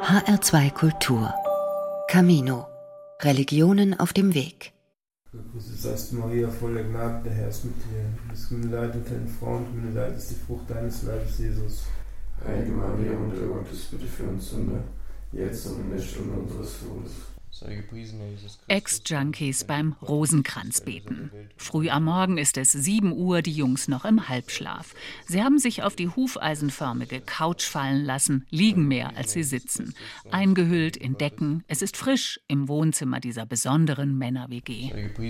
HR2 Kultur. Camino. Religionen auf dem Weg. Gegrüßet seist du, Maria, voll der Gnade, der Herr ist mit dir. Du bist gebenedeit unter den Frauen, gebenedeit ist die Frucht deines Leibes, Jesus. Heilige Maria, Mutter Gottes, bitte für uns Sünder, jetzt und in der Stunde unseres Todes. Ex-Junkies beim Rosenkranzbeten. Früh am Morgen ist es 7 Uhr, die Jungs noch im Halbschlaf. Sie haben sich auf die hufeisenförmige Couch fallen lassen, liegen mehr als sie sitzen. Eingehüllt in Decken, es ist frisch im Wohnzimmer dieser besonderen Männer-WG.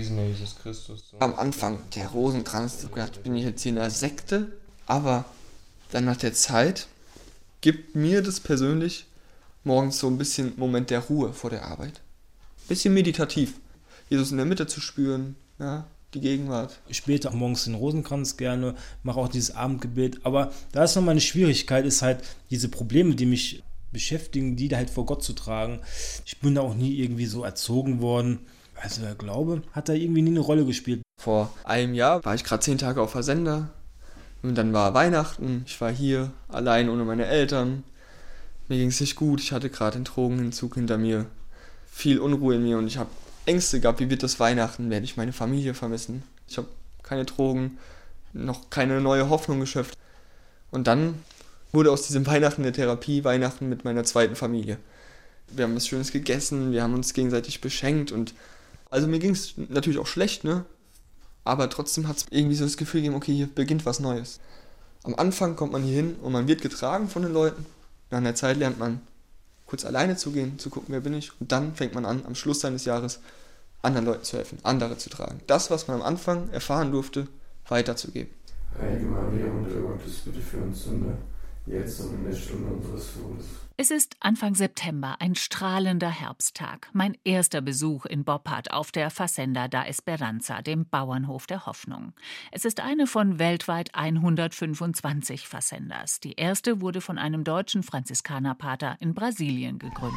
Am Anfang der Rosenkranz, ich gedacht, bin ich jetzt hier in einer Sekte, aber dann nach der Zeit gibt mir das persönlich morgens so ein bisschen Moment der Ruhe vor der Arbeit. Bisschen meditativ. Jesus in der Mitte zu spüren, ja, die Gegenwart. Ich bete auch morgens den Rosenkranz gerne, mache auch dieses Abendgebet. Aber da ist nochmal eine Schwierigkeit, ist halt diese Probleme, die mich beschäftigen, die da halt vor Gott zu tragen. Ich bin da auch nie irgendwie so erzogen worden. Also der Glaube hat da irgendwie nie eine Rolle gespielt. Vor einem Jahr war ich gerade 10 Tage auf der Sender. Und dann war Weihnachten. Ich war hier allein ohne meine Eltern. Mir ging es nicht gut. Ich hatte gerade den Drogenentzug hinter mir. Viel Unruhe in mir und ich habe Ängste gehabt, wie wird das Weihnachten, werde ich meine Familie vermissen. Ich habe keine Drogen, noch keine neue Hoffnung geschöpft. Und dann wurde aus diesem Weihnachten der Therapie Weihnachten mit meiner zweiten Familie. Wir haben was Schönes gegessen, wir haben uns gegenseitig beschenkt und also mir ging es natürlich auch schlecht, ne? Aber trotzdem hat es irgendwie so das Gefühl gegeben, okay, hier beginnt was Neues. Am Anfang kommt man hier hin und man wird getragen von den Leuten. Nach einer Zeit lernt man kurz alleine zu gehen, zu gucken, wer bin ich. Und dann fängt man an, am Schluss seines Jahres anderen Leuten zu helfen, andere zu tragen. Das, was man am Anfang erfahren durfte, weiterzugeben. Heilige Maria, Mutter Gottes, bitte für uns Sünder, jetzt und in der Stunde unseres Todes. Es ist Anfang September, ein strahlender Herbsttag. Mein erster Besuch in Boppard auf der Fazenda da Esperanza, dem Bauernhof der Hoffnung. Es ist eine von weltweit 125 Fazendas. Die erste wurde von einem deutschen Franziskanerpater in Brasilien gegründet.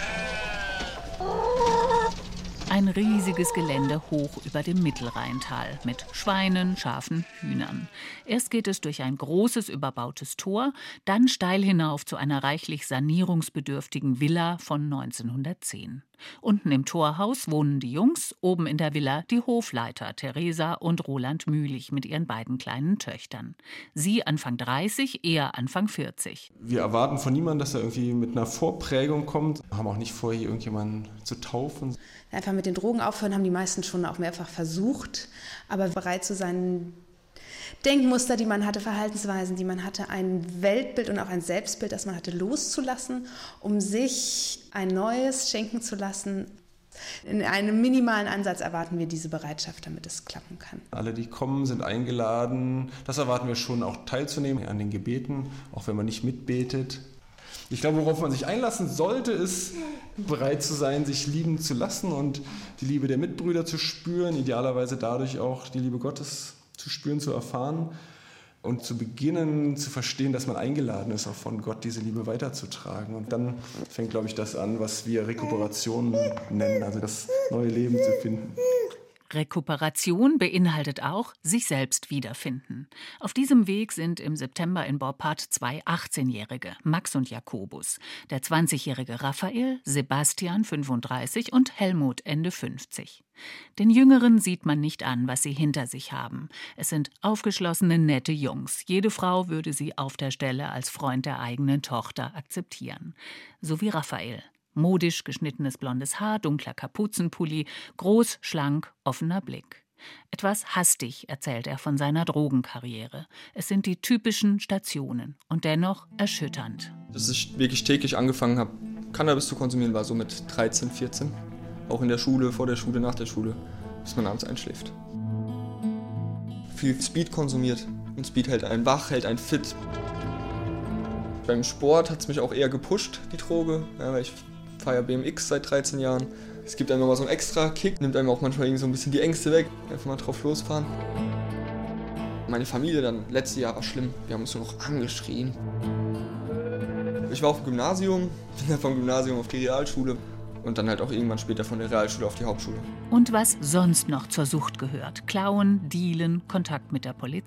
Ein riesiges Gelände hoch über dem Mittelrheintal mit Schweinen, Schafen, Hühnern. Erst geht es durch ein großes, überbautes Tor, dann steil hinauf zu einer reichlich sanierungsbedürftigen Villa von 1910. Unten im Torhaus wohnen die Jungs, oben in der Villa die Hofleiter Theresa und Roland Mühlich mit ihren beiden kleinen Töchtern. Sie Anfang 30, er Anfang 40. Wir erwarten von niemandem, dass er irgendwie mit einer Vorprägung kommt. Wir haben auch nicht vor, hier irgendjemanden zu taufen. Einfach mit den Drogen aufhören haben die meisten schon auch mehrfach versucht, aber bereit zu sein, Denkmuster, die man hatte, Verhaltensweisen, die man hatte, ein Weltbild und auch ein Selbstbild, das man hatte, loszulassen, um sich ein neues schenken zu lassen. In einem minimalen Ansatz erwarten wir diese Bereitschaft, damit es klappen kann. Alle, die kommen, sind eingeladen. Das erwarten wir schon, auch teilzunehmen an den Gebeten, auch wenn man nicht mitbetet. Ich glaube, worauf man sich einlassen sollte, ist bereit zu sein, sich lieben zu lassen und die Liebe der Mitbrüder zu spüren, idealerweise dadurch auch die Liebe Gottes zu spüren, zu erfahren und zu beginnen zu verstehen, dass man eingeladen ist, auch von Gott diese Liebe weiterzutragen. Und dann fängt, glaube ich, das an, was wir Rekuperation nennen, also das neue Leben zu finden. Rekuperation beinhaltet auch sich selbst wiederfinden. Auf diesem Weg sind im September in Boppard 2 18-Jährige, Max und Jakobus, der 20-jährige Raphael, Sebastian 35 und Helmut Ende 50. Den Jüngeren sieht man nicht an, was sie hinter sich haben. Es sind aufgeschlossene, nette Jungs. Jede Frau würde sie auf der Stelle als Freund der eigenen Tochter akzeptieren. So wie Raphael. Modisch geschnittenes blondes Haar, dunkler Kapuzenpulli, groß, schlank, offener Blick. Etwas hastig erzählt er von seiner Drogenkarriere. Es sind die typischen Stationen und dennoch erschütternd. Dass ich wirklich täglich angefangen habe, Cannabis zu konsumieren, war so mit 13, 14. Auch in der Schule, vor der Schule, nach der Schule, bis man abends einschläft. Viel Speed konsumiert und Speed hält einen wach, hält einen fit. Beim Sport hat es mich auch eher gepusht, die Droge, ja, weil ich fahre ja BMX seit 13 Jahren. Es gibt einem nochmal so einen extra Kick, nimmt einem auch manchmal irgendwie so ein bisschen die Ängste weg, einfach mal drauf losfahren. Meine Familie dann, letztes Jahr war schlimm, wir haben uns nur noch angeschrien. Ich war auf dem Gymnasium, bin dann vom Gymnasium auf die Realschule und dann halt auch irgendwann später von der Realschule auf die Hauptschule. Und was sonst noch zur Sucht gehört: Klauen, Dealen, Kontakt mit der Polizei.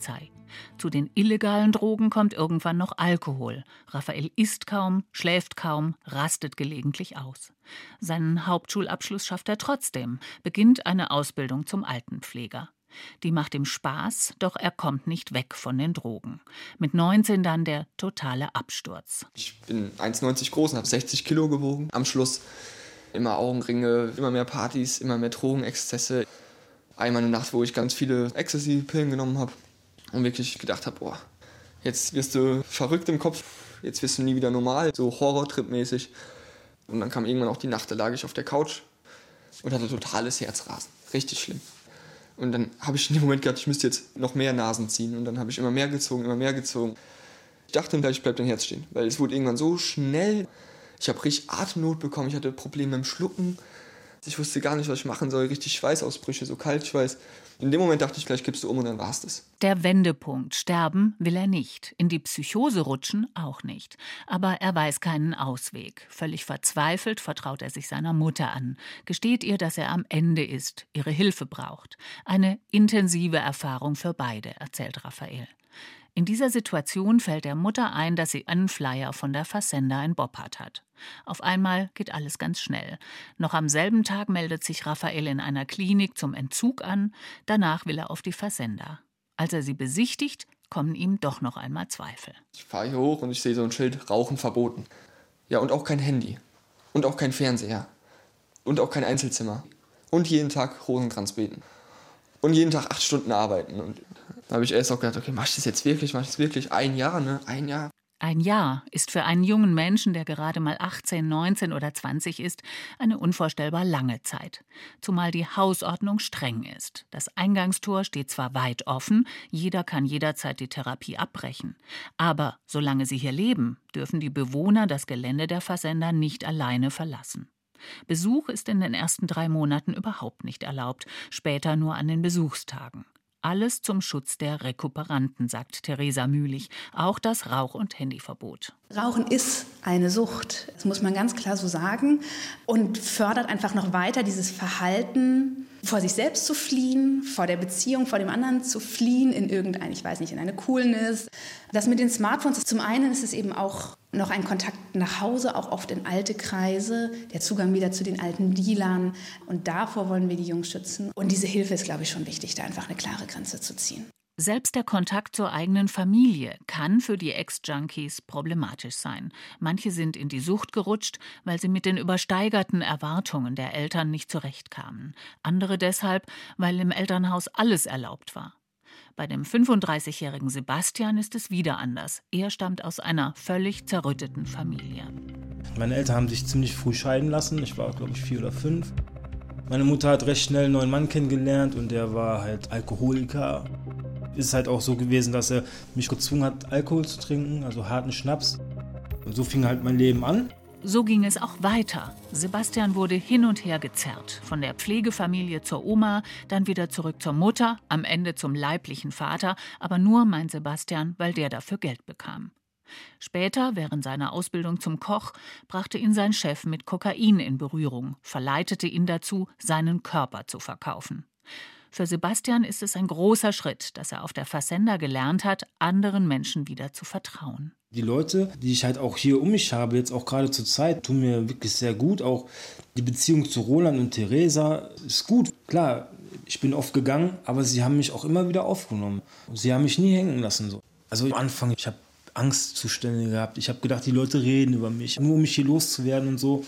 Zu den illegalen Drogen kommt irgendwann noch Alkohol. Raphael isst kaum, schläft kaum, rastet gelegentlich aus. Seinen Hauptschulabschluss schafft er trotzdem, beginnt eine Ausbildung zum Altenpfleger. Die macht ihm Spaß, doch er kommt nicht weg von den Drogen. Mit 19 dann der totale Absturz. Ich bin 1,90 groß und habe 60 Kilo gewogen. Am Schluss immer Augenringe, immer mehr Partys, immer mehr Drogenexzesse. Einmal eine Nacht, wo ich ganz viele Ecstasy-Pillen genommen habe und wirklich gedacht habe, boah, jetzt wirst du verrückt im Kopf, jetzt wirst du nie wieder normal, so Horrortrip-mäßig. Und dann kam irgendwann auch die Nacht, da lag ich auf der Couch und hatte totales Herzrasen, richtig schlimm. Und dann habe ich in dem Moment gedacht, ich müsste jetzt noch mehr Nasen ziehen. Und dann habe ich immer mehr gezogen, immer mehr gezogen. Ich dachte, gleich bleibt dein Herz stehen, weil es wurde irgendwann so schnell. Ich habe richtig Atemnot bekommen, ich hatte Probleme im Schlucken. Ich wusste gar nicht, was ich machen soll, richtig Schweißausbrüche, so Kaltschweiß. In dem Moment dachte ich, gleich kippst du um und dann war's das. Der Wendepunkt. Sterben will er nicht. In die Psychose rutschen auch nicht. Aber er weiß keinen Ausweg. Völlig verzweifelt vertraut er sich seiner Mutter an. Gesteht ihr, dass er am Ende ist, ihre Hilfe braucht. Eine intensive Erfahrung für beide, erzählt Raphael. In dieser Situation fällt der Mutter ein, dass sie einen Flyer von der Fazenda in Boppard hat. Auf einmal geht alles ganz schnell. Noch am selben Tag meldet sich Raphael in einer Klinik zum Entzug an. Danach will er auf die Fazenda. Als er sie besichtigt, kommen ihm doch noch einmal Zweifel. Ich fahre hier hoch und ich sehe so ein Schild, Rauchen verboten. Ja, und auch kein Handy. Und auch kein Fernseher. Und auch kein Einzelzimmer. Und jeden Tag Rosenkranz beten. Und jeden Tag 8 Stunden arbeiten. Und da habe ich erst auch gedacht, okay, mach ich das jetzt wirklich? Mach ich das wirklich? 1 Jahr, ne? 1 Jahr. Ein Jahr ist für einen jungen Menschen, der gerade mal 18, 19 oder 20 ist, eine unvorstellbar lange Zeit. Zumal die Hausordnung streng ist. Das Eingangstor steht zwar weit offen, jeder kann jederzeit die Therapie abbrechen. Aber solange sie hier leben, dürfen die Bewohner das Gelände der Fazenda nicht alleine verlassen. Besuch ist in den ersten 3 Monaten überhaupt nicht erlaubt, später nur an den Besuchstagen. Alles zum Schutz der Rekuperanten, sagt Theresa Mühlich, auch das Rauch- und Handyverbot. Rauchen ist eine Sucht, das muss man ganz klar so sagen, und fördert einfach noch weiter dieses Verhalten, vor sich selbst zu fliehen, vor der Beziehung, vor dem anderen zu fliehen, in irgendein, ich weiß nicht, in eine Coolness. Das mit den Smartphones, zum einen ist es eben auch noch ein Kontakt nach Hause, auch oft in alte Kreise, der Zugang wieder zu den alten Dealern. Und davor wollen wir die Jungs schützen. Und diese Hilfe ist, glaube ich, schon wichtig, da einfach eine klare Grenze zu ziehen. Selbst der Kontakt zur eigenen Familie kann für die Ex-Junkies problematisch sein. Manche sind in die Sucht gerutscht, weil sie mit den übersteigerten Erwartungen der Eltern nicht zurechtkamen. Andere deshalb, weil im Elternhaus alles erlaubt war. Bei dem 35-jährigen Sebastian ist es wieder anders. Er stammt aus einer völlig zerrütteten Familie. Meine Eltern haben sich ziemlich früh scheiden lassen. Ich war, glaube ich, 4 oder 5. Meine Mutter hat recht schnell einen neuen Mann kennengelernt und der war halt Alkoholiker. Ist halt auch so gewesen, dass er mich gezwungen hat, Alkohol zu trinken, also harten Schnaps. Und so fing halt mein Leben an. So ging es auch weiter. Sebastian wurde hin und her gezerrt. Von der Pflegefamilie zur Oma, dann wieder zurück zur Mutter, am Ende zum leiblichen Vater. Aber nur mein Sebastian, weil der dafür Geld bekam. Später, während seiner Ausbildung zum Koch, brachte ihn sein Chef mit Kokain in Berührung, verleitete ihn dazu, seinen Körper zu verkaufen. Für Sebastian ist es ein großer Schritt, dass er auf der Fazenda gelernt hat, anderen Menschen wieder zu vertrauen. Die Leute, die ich halt auch hier um mich habe, jetzt auch gerade zur Zeit, tun mir wirklich sehr gut. Auch die Beziehung zu Roland und Theresa ist gut. Klar, ich bin oft gegangen, aber sie haben mich auch immer wieder aufgenommen. Sie haben mich nie hängen lassen. So. Also am Anfang, ich habe Angstzustände gehabt. Ich habe gedacht, die Leute reden über mich, nur um mich hier loszuwerden und so.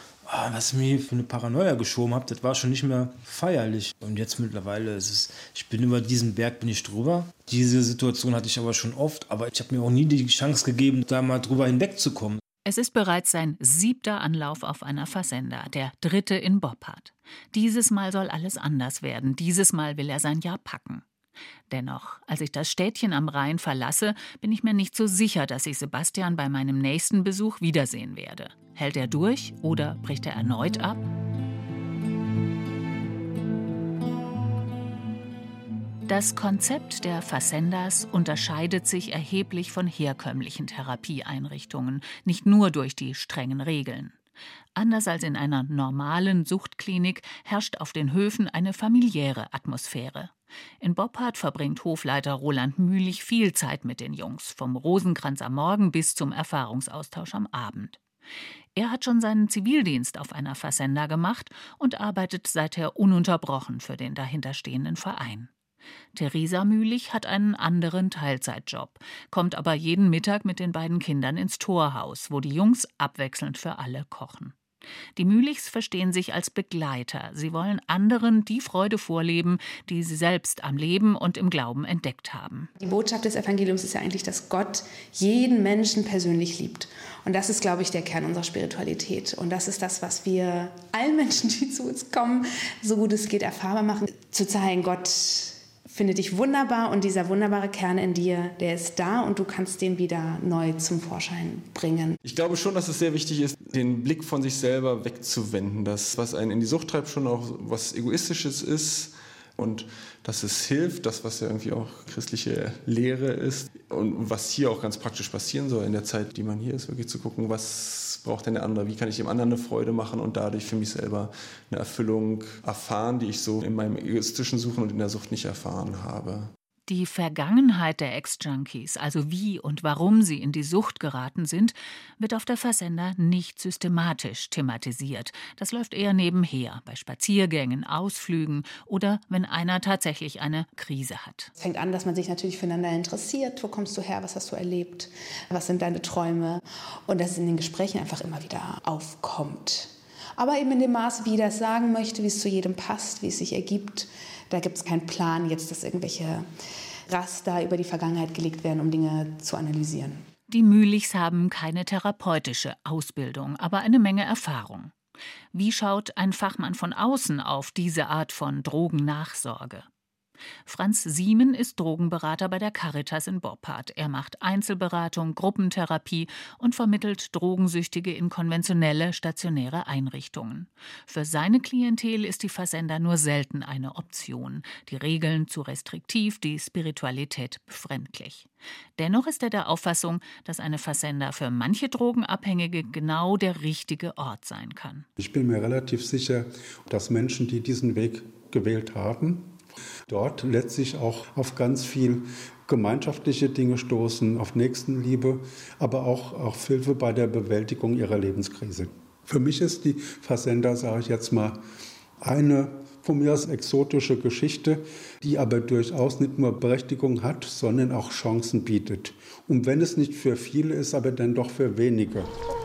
Was ich mir für eine Paranoia geschoben habe, das war schon nicht mehr feierlich. Und jetzt mittlerweile ich bin über diesen Berg bin ich drüber. Diese Situation hatte ich aber schon oft, aber ich habe mir auch nie die Chance gegeben, da mal drüber hinwegzukommen. Es ist bereits sein 7. Anlauf auf einer Fazenda, der 3. in Boppard. Dieses Mal soll alles anders werden. Dieses Mal will er sein Jahr packen. Dennoch, als ich das Städtchen am Rhein verlasse, bin ich mir nicht so sicher, dass ich Sebastian bei meinem nächsten Besuch wiedersehen werde. Hält er durch oder bricht er erneut ab? Das Konzept der Fazendas unterscheidet sich erheblich von herkömmlichen Therapieeinrichtungen, nicht nur durch die strengen Regeln. Anders als in einer normalen Suchtklinik herrscht auf den Höfen eine familiäre Atmosphäre. In Boppard verbringt Hofleiter Roland Mühlich viel Zeit mit den Jungs, vom Rosenkranz am Morgen bis zum Erfahrungsaustausch am Abend. Er hat schon seinen Zivildienst auf einer Fazenda gemacht und arbeitet seither ununterbrochen für den dahinterstehenden Verein. Theresa Mühlich hat einen anderen Teilzeitjob, kommt aber jeden Mittag mit den beiden Kindern ins Torhaus, wo die Jungs abwechselnd für alle kochen. Die Mühlichs verstehen sich als Begleiter. Sie wollen anderen die Freude vorleben, die sie selbst am Leben und im Glauben entdeckt haben. Die Botschaft des Evangeliums ist ja eigentlich, dass Gott jeden Menschen persönlich liebt. Und das ist, glaube ich, der Kern unserer Spiritualität. Und das ist das, was wir allen Menschen, die zu uns kommen, so gut es geht, erfahrbar machen. Zu zeigen, Gott findet dich wunderbar und dieser wunderbare Kern in dir, der ist da und du kannst den wieder neu zum Vorschein bringen. Ich glaube schon, dass es sehr wichtig ist, den Blick von sich selber wegzuwenden. Das, was einen in die Sucht treibt, schon auch was Egoistisches ist und dass es hilft, das, was ja irgendwie auch christliche Lehre ist und was hier auch ganz praktisch passieren soll in der Zeit, die man hier ist, wirklich zu gucken, was braucht denn der andere, wie kann ich dem anderen eine Freude machen und dadurch für mich selber eine Erfüllung erfahren, die ich so in meinem egoistischen Suchen und in der Sucht nicht erfahren habe. Die Vergangenheit der Ex-Junkies, also wie und warum sie in die Sucht geraten sind, wird auf der Fazenda nicht systematisch thematisiert. Das läuft eher nebenher, bei Spaziergängen, Ausflügen oder wenn einer tatsächlich eine Krise hat. Es fängt an, dass man sich natürlich füreinander interessiert. Wo kommst du her? Was hast du erlebt? Was sind deine Träume? Und dass es in den Gesprächen einfach immer wieder aufkommt. Aber eben in dem Maße, wie ich das sagen möchte, wie es zu jedem passt, wie es sich ergibt. Da gibt es keinen Plan, jetzt, dass irgendwelche Raster über die Vergangenheit gelegt werden, um Dinge zu analysieren. Die Mühlichs haben keine therapeutische Ausbildung, aber eine Menge Erfahrung. Wie schaut ein Fachmann von außen auf diese Art von Drogennachsorge? Franz Siemen ist Drogenberater bei der Caritas in Boppard. Er macht Einzelberatung, Gruppentherapie und vermittelt Drogensüchtige in konventionelle, stationäre Einrichtungen. Für seine Klientel ist die Fazenda nur selten eine Option. Die Regeln zu restriktiv, die Spiritualität befremdlich. Dennoch ist er der Auffassung, dass eine Fazenda für manche Drogenabhängige genau der richtige Ort sein kann. Ich bin mir relativ sicher, dass Menschen, die diesen Weg gewählt haben, dort letztlich auch auf ganz viel gemeinschaftliche Dinge stoßen, auf Nächstenliebe, aber auch auf Hilfe bei der Bewältigung ihrer Lebenskrise. Für mich ist die Fazenda, sage ich jetzt mal, eine von mir aus exotische Geschichte, die aber durchaus nicht nur Berechtigung hat, sondern auch Chancen bietet. Und wenn es nicht für viele ist, aber dann doch für wenige.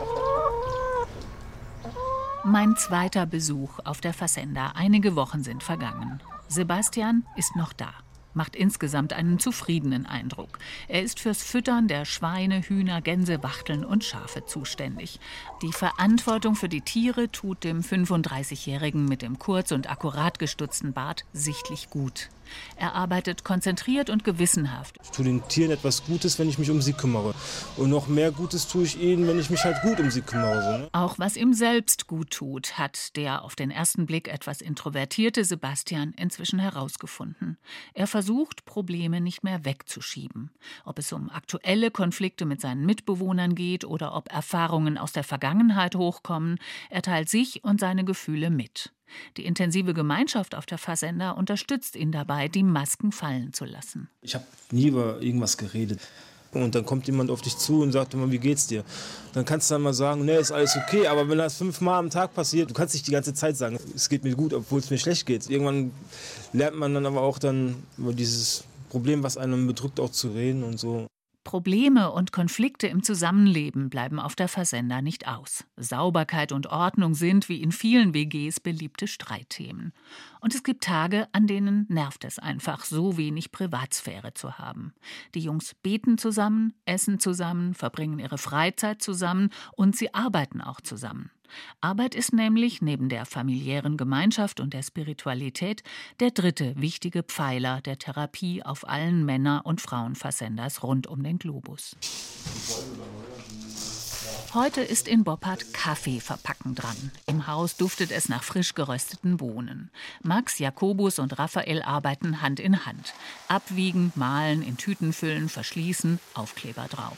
Mein zweiter Besuch auf der Fazenda. Einige Wochen sind vergangen. Sebastian ist noch da, macht insgesamt einen zufriedenen Eindruck. Er ist fürs Füttern der Schweine, Hühner, Gänse, Wachteln und Schafe zuständig. Die Verantwortung für die Tiere tut dem 35-Jährigen mit dem kurz und akkurat gestutzten Bart sichtlich gut. Er arbeitet konzentriert und gewissenhaft. Ich tue den Tieren etwas Gutes, wenn ich mich um sie kümmere. Und noch mehr Gutes tue ich ihnen, wenn ich mich halt gut um sie kümmere. So, ne? Auch was ihm selbst gut tut, hat der auf den ersten Blick etwas introvertierte Sebastian inzwischen herausgefunden. Er versucht, Probleme nicht mehr wegzuschieben. Ob es um aktuelle Konflikte mit seinen Mitbewohnern geht oder ob Erfahrungen aus der Vergangenheit hochkommen, er teilt sich und seine Gefühle mit. Die intensive Gemeinschaft auf der Fazenda unterstützt ihn dabei, die Masken fallen zu lassen. Ich habe nie über irgendwas geredet. Und dann kommt jemand auf dich zu und sagt immer, wie geht's dir? Dann kannst du dann mal sagen, nee, ist alles okay. Aber wenn das 5-mal am Tag passiert, du kannst nicht die ganze Zeit sagen, es geht mir gut, obwohl es mir schlecht geht. Irgendwann lernt man dann aber auch dann über dieses Problem, was einem bedrückt, auch zu reden und so. Probleme und Konflikte im Zusammenleben bleiben auf der Fazenda nicht aus. Sauberkeit und Ordnung sind, wie in vielen WGs, beliebte Streitthemen. Und es gibt Tage, an denen nervt es einfach, so wenig Privatsphäre zu haben. Die Jungs beten zusammen, essen zusammen, verbringen ihre Freizeit zusammen und sie arbeiten auch zusammen. Arbeit ist nämlich neben der familiären Gemeinschaft und der Spiritualität der dritte wichtige Pfeiler der Therapie auf allen Männer- und Frauenfazendas rund um den Globus. Heute ist in Boppard Kaffee verpacken dran. Im Haus duftet es nach frisch gerösteten Bohnen. Max, Jakobus und Raphael arbeiten Hand in Hand. Abwiegen, mahlen, in Tüten füllen, verschließen, Aufkleber drauf.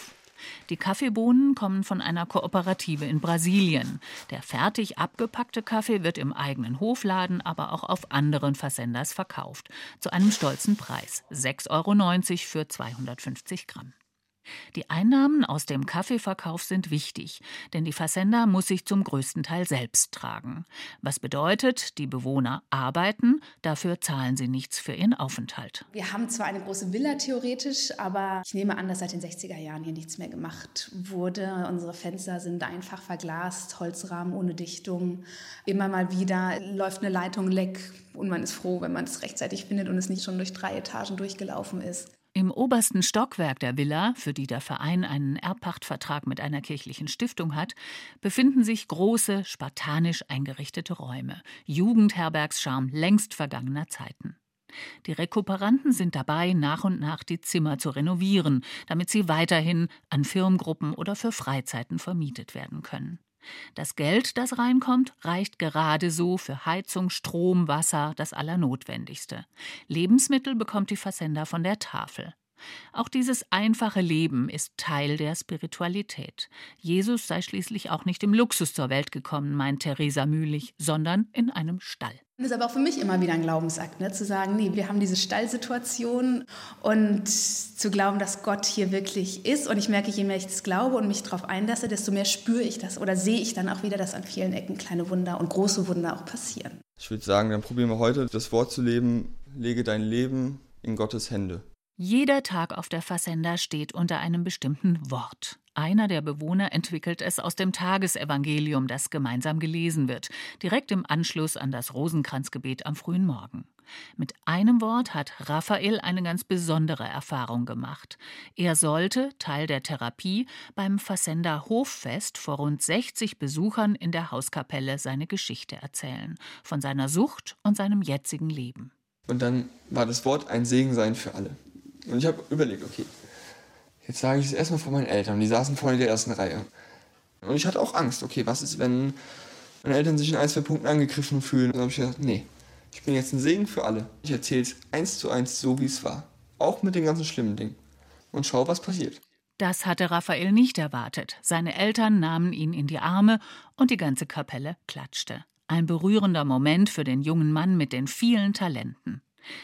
Die Kaffeebohnen kommen von einer Kooperative in Brasilien. Der fertig abgepackte Kaffee wird im eigenen Hofladen, aber auch auf anderen Facendas verkauft. Zu einem stolzen Preis, 6,90 € für 250 Gramm. Die Einnahmen aus dem Kaffeeverkauf sind wichtig, denn die Fazenda muss sich zum größten Teil selbst tragen. Was bedeutet, die Bewohner arbeiten, dafür zahlen sie nichts für ihren Aufenthalt. Wir haben zwar eine große Villa theoretisch, aber ich nehme an, dass seit den 60er Jahren hier nichts mehr gemacht wurde. Unsere Fenster sind einfach verglast, Holzrahmen ohne Dichtung. Immer mal wieder läuft eine Leitung leck und man ist froh, wenn man es rechtzeitig findet und es nicht schon durch 3 Etagen durchgelaufen ist. Im obersten Stockwerk der Villa, für die der Verein einen Erbpachtvertrag mit einer kirchlichen Stiftung hat, befinden sich große, spartanisch eingerichtete Räume. Jugendherbergscharme längst vergangener Zeiten. Die Rekuperanten sind dabei, nach und nach die Zimmer zu renovieren, damit sie weiterhin an Firmengruppen oder für Freizeiten vermietet werden können. Das Geld, das reinkommt, reicht gerade so für Heizung, Strom, Wasser, das Allernotwendigste. Lebensmittel bekommt die Fazenda von der Tafel. Auch dieses einfache Leben ist Teil der Spiritualität. Jesus sei schließlich auch nicht im Luxus zur Welt gekommen, meint Theresa Mühlich, sondern in einem Stall. Das ist aber auch für mich immer wieder ein Glaubensakt, ne? Zu sagen, nee, wir haben diese Stallsituation und zu glauben, dass Gott hier wirklich ist. Und ich merke, je mehr ich das glaube und mich darauf einlasse, desto mehr spüre ich das oder sehe ich dann auch wieder, dass an vielen Ecken kleine Wunder und große Wunder auch passieren. Ich würde sagen, dann probieren wir heute das Wort zu leben, lege dein Leben in Gottes Hände. Jeder Tag auf der Fazenda steht unter einem bestimmten Wort. Einer der Bewohner entwickelt es aus dem Tagesevangelium, das gemeinsam gelesen wird, direkt im Anschluss an das Rosenkranzgebet am frühen Morgen. Mit einem Wort hat Raphael eine ganz besondere Erfahrung gemacht. Er sollte, Teil der Therapie, beim Fazenda Hoffest vor rund 60 Besuchern in der Hauskapelle seine Geschichte erzählen, von seiner Sucht und seinem jetzigen Leben. Und dann war das Wort ein Segen sein für alle. Und ich habe überlegt, okay, jetzt sage ich es erstmal vor meinen Eltern. Die saßen vorne in der ersten Reihe. Und ich hatte auch Angst, okay, was ist, wenn meine Eltern sich in 1, 2 Punkten angegriffen fühlen? Und dann habe ich gedacht, nee, ich bin jetzt ein Segen für alle. Ich erzähle es 1:1 so, wie es war. Auch mit den ganzen schlimmen Dingen. Und schau, was passiert. Das hatte Raphael nicht erwartet. Seine Eltern nahmen ihn in die Arme und die ganze Kapelle klatschte. Ein berührender Moment für den jungen Mann mit den vielen Talenten.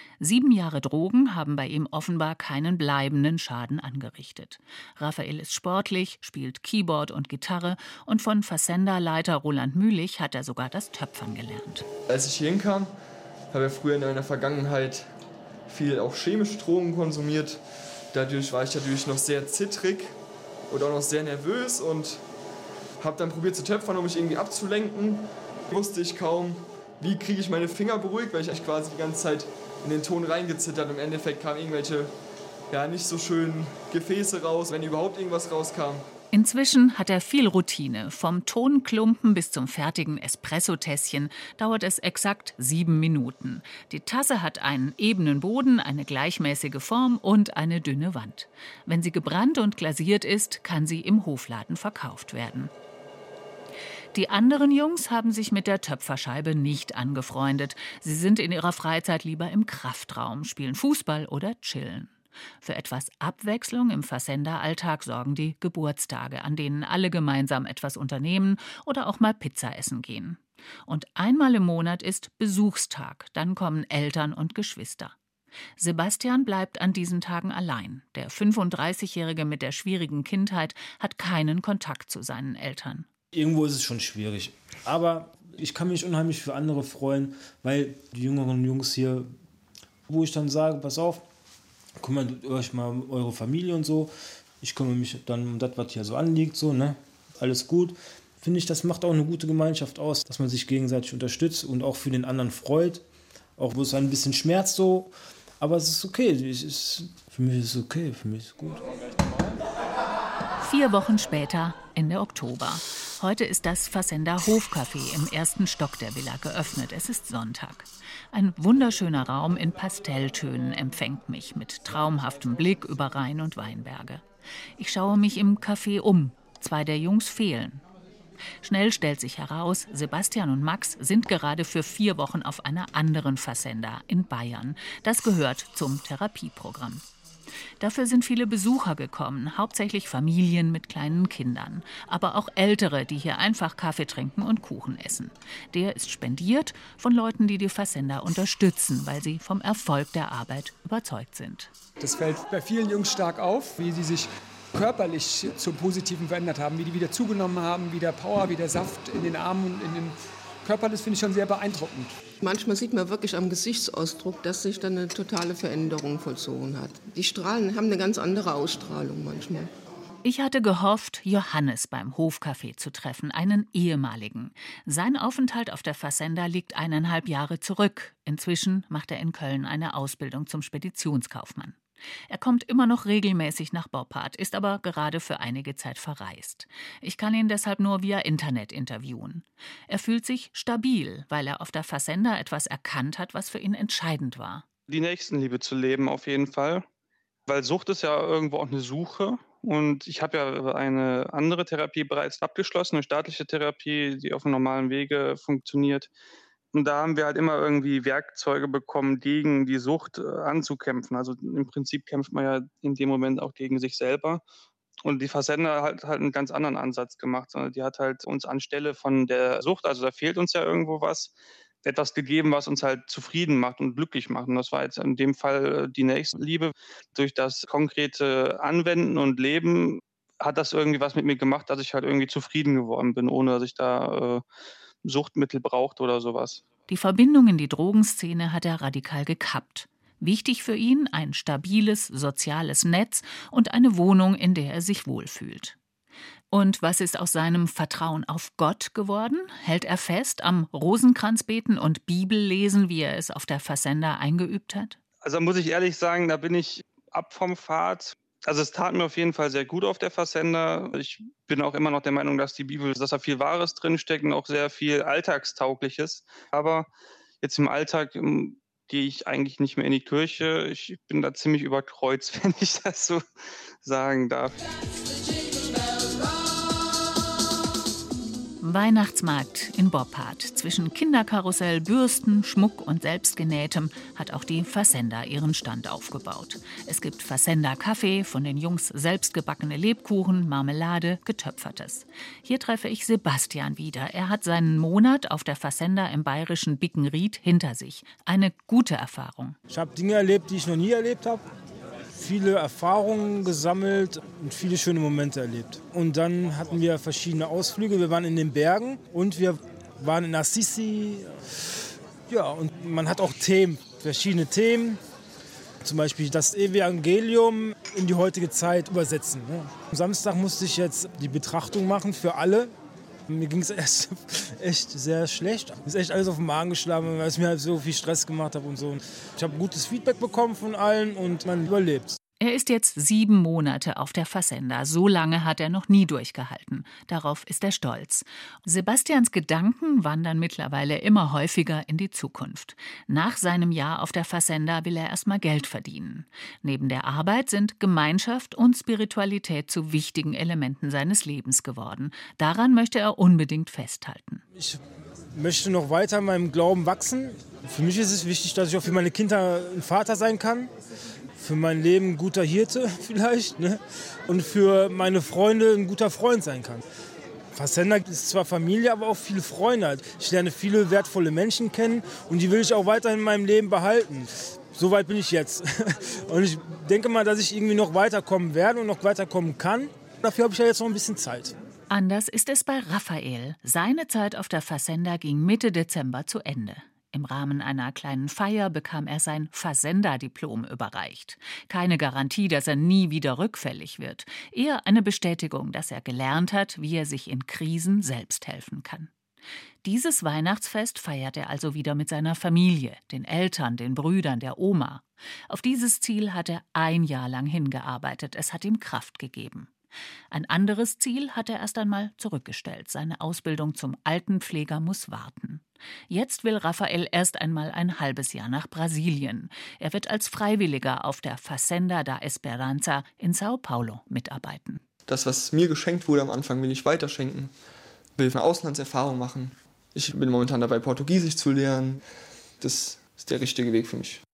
7 Jahre Drogen haben bei ihm offenbar keinen bleibenden Schaden angerichtet. Raphael ist sportlich, spielt Keyboard und Gitarre und von Fazenda-Leiter Roland Mühlich hat er sogar das Töpfern gelernt. Als ich hier hinkam, habe ich früher in meiner Vergangenheit viel auch chemische Drogen konsumiert. Dadurch war ich noch sehr zittrig und auch noch sehr nervös und habe dann probiert zu töpfern, um mich irgendwie abzulenken. Wusste ich kaum, wie kriege ich meine Finger beruhigt, weil ich quasi die ganze Zeit in den Ton reingezittert. Im Endeffekt kamen irgendwelche nicht so schönen Gefäße raus, wenn überhaupt irgendwas rauskam. Inzwischen hat er viel Routine. Vom Tonklumpen bis zum fertigen Espresso-Tässchen dauert es exakt 7 Minuten. Die Tasse hat einen ebenen Boden, eine gleichmäßige Form und eine dünne Wand. Wenn sie gebrannt und glasiert ist, kann sie im Hofladen verkauft werden. Die anderen Jungs haben sich mit der Töpferscheibe nicht angefreundet. Sie sind in ihrer Freizeit lieber im Kraftraum, spielen Fußball oder chillen. Für etwas Abwechslung im Fazenda-Alltag sorgen die Geburtstage, an denen alle gemeinsam etwas unternehmen oder auch mal Pizza essen gehen. Und einmal im Monat ist Besuchstag, dann kommen Eltern und Geschwister. Sebastian bleibt an diesen Tagen allein. Der 35-Jährige mit der schwierigen Kindheit hat keinen Kontakt zu seinen Eltern. Irgendwo ist es schon schwierig. Aber ich kann mich unheimlich für andere freuen, weil die jüngeren Jungs hier, wo ich dann sage, pass auf, kümmert euch mal um eure Familie und so. Ich kümmere mich dann um das, was hier so anliegt, so, ne? Alles gut. Finde ich, das macht auch eine gute Gemeinschaft aus, dass man sich gegenseitig unterstützt und auch für den anderen freut. Auch wo es ein bisschen schmerzt so. Aber es ist okay. Für mich ist es okay, für mich ist es gut. 4 Wochen später, Ende Oktober. Heute ist das Fazenda Hofcafé im 1. Stock der Villa geöffnet. Es ist Sonntag. Ein wunderschöner Raum in Pastelltönen empfängt mich mit traumhaftem Blick über Rhein und Weinberge. Ich schaue mich im Café um. 2 der Jungs fehlen. Schnell stellt sich heraus, Sebastian und Max sind gerade für 4 Wochen auf einer anderen Fazenda in Bayern. Das gehört zum Therapieprogramm. Dafür sind viele Besucher gekommen, hauptsächlich Familien mit kleinen Kindern, aber auch Ältere, die hier einfach Kaffee trinken und Kuchen essen. Der ist spendiert von Leuten, die die Fazenda unterstützen, weil sie vom Erfolg der Arbeit überzeugt sind. Das fällt bei vielen Jungs stark auf, wie sie sich körperlich zum Positiven verändert haben, wie die wieder zugenommen haben, wie der Power, wie der Saft in den Armen und in den Körpern. Das finde ich schon sehr beeindruckend. Manchmal sieht man wirklich am Gesichtsausdruck, dass sich dann eine totale Veränderung vollzogen hat. Die Strahlen haben eine ganz andere Ausstrahlung manchmal. Ich hatte gehofft, Johannes beim Hofcafé zu treffen, einen ehemaligen. Sein Aufenthalt auf der Fazenda liegt 1,5 Jahre zurück. Inzwischen macht er in Köln eine Ausbildung zum Speditionskaufmann. Er kommt immer noch regelmäßig nach Boppard, ist aber gerade für einige Zeit verreist. Ich kann ihn deshalb nur via Internet interviewen. Er fühlt sich stabil, weil er auf der Fazenda etwas erkannt hat, was für ihn entscheidend war. Die Nächstenliebe zu leben auf jeden Fall, weil Sucht ist ja irgendwo auch eine Suche. Und ich habe ja eine andere Therapie bereits abgeschlossen, eine staatliche Therapie, die auf einem normalen Wege funktioniert. Und da haben wir halt immer irgendwie Werkzeuge bekommen, gegen die Sucht anzukämpfen. Also im Prinzip kämpft man ja in dem Moment auch gegen sich selber. Und die Fazenda hat halt einen ganz anderen Ansatz gemacht. Die hat halt uns anstelle von der Sucht, also da fehlt uns ja irgendwo was, etwas gegeben, was uns halt zufrieden macht und glücklich macht. Und das war jetzt in dem Fall die Nächstenliebe. Durch das konkrete Anwenden und Leben hat das irgendwie was mit mir gemacht, dass ich halt irgendwie zufrieden geworden bin, ohne dass ich da Suchtmittel braucht oder sowas. Die Verbindung in die Drogenszene hat er radikal gekappt. Wichtig für ihn ein stabiles, soziales Netz und eine Wohnung, in der er sich wohlfühlt. Und was ist aus seinem Vertrauen auf Gott geworden? Hält er fest am Rosenkranzbeten und Bibellesen, wie er es auf der Fazenda eingeübt hat? Also muss ich ehrlich sagen, da bin ich ab vom Pfad. Also es tat mir auf jeden Fall sehr gut auf der Fazenda. Ich bin auch immer noch der Meinung, dass die Bibel, dass da viel Wahres drinsteckt und auch sehr viel Alltagstaugliches. Aber jetzt im Alltag gehe ich eigentlich nicht mehr in die Kirche. Ich bin da ziemlich überkreuzt, wenn ich das so sagen darf. Weihnachtsmarkt in Boppard. Zwischen Kinderkarussell, Bürsten, Schmuck und selbstgenähtem hat auch die Fazenda ihren Stand aufgebaut. Es gibt Fazenda-Kaffee, von den Jungs selbstgebackene Lebkuchen, Marmelade, Getöpfertes. Hier treffe ich Sebastian wieder. Er hat seinen Monat auf der Fazenda im bayerischen Bickenried hinter sich. Eine gute Erfahrung. Ich habe Dinge erlebt, die ich noch nie erlebt habe. Viele Erfahrungen gesammelt und viele schöne Momente erlebt. Und dann hatten wir verschiedene Ausflüge. Wir waren in den Bergen und wir waren in Assisi. Ja, und man hat auch Themen, verschiedene Themen. Zum Beispiel das Evangelium in die heutige Zeit übersetzen. Am Samstag musste ich jetzt die Betrachtung machen für alle. Mir ging es erst echt sehr schlecht. Mir ist echt alles auf den Magen geschlagen, weil es mir halt so viel Stress gemacht hat und so. Ich habe gutes Feedback bekommen von allen und man überlebt. Er ist jetzt 7 Monate auf der Fazenda. So lange hat er noch nie durchgehalten. Darauf ist er stolz. Sebastians Gedanken wandern mittlerweile immer häufiger in die Zukunft. Nach seinem Jahr auf der Fazenda will er erstmal Geld verdienen. Neben der Arbeit sind Gemeinschaft und Spiritualität zu wichtigen Elementen seines Lebens geworden. Daran möchte er unbedingt festhalten. Ich möchte noch weiter in meinem Glauben wachsen. Für mich ist es wichtig, dass ich auch für meine Kinder ein Vater sein kann. Für mein Leben ein guter Hirte vielleicht, ne? Und für meine Freunde ein guter Freund sein kann. Fazenda ist zwar Familie, aber auch viele Freunde. Ich lerne viele wertvolle Menschen kennen und die will ich auch weiterhin in meinem Leben behalten. So weit bin ich jetzt. Und ich denke mal, dass ich irgendwie noch weiterkommen werde und noch weiterkommen kann. Dafür habe ich ja jetzt noch ein bisschen Zeit. Anders ist es bei Raphael. Seine Zeit auf der Fazenda ging Mitte Dezember zu Ende. Im Rahmen einer kleinen Feier bekam er sein Fazenda-Diplom überreicht. Keine Garantie, dass er nie wieder rückfällig wird. Eher eine Bestätigung, dass er gelernt hat, wie er sich in Krisen selbst helfen kann. Dieses Weihnachtsfest feiert er also wieder mit seiner Familie, den Eltern, den Brüdern, der Oma. Auf dieses Ziel hat er 1 Jahr lang hingearbeitet. Es hat ihm Kraft gegeben. Ein anderes Ziel hat er erst einmal zurückgestellt. Seine Ausbildung zum Altenpfleger muss warten. Jetzt will Raphael erst einmal ein halbes Jahr nach Brasilien. Er wird als Freiwilliger auf der Fazenda da Esperança in Sao Paulo mitarbeiten. Das, was mir geschenkt wurde am Anfang, will ich weiterschenken. Will eine Auslandserfahrung machen. Ich bin momentan dabei, Portugiesisch zu lernen. Das ist der richtige Weg für mich.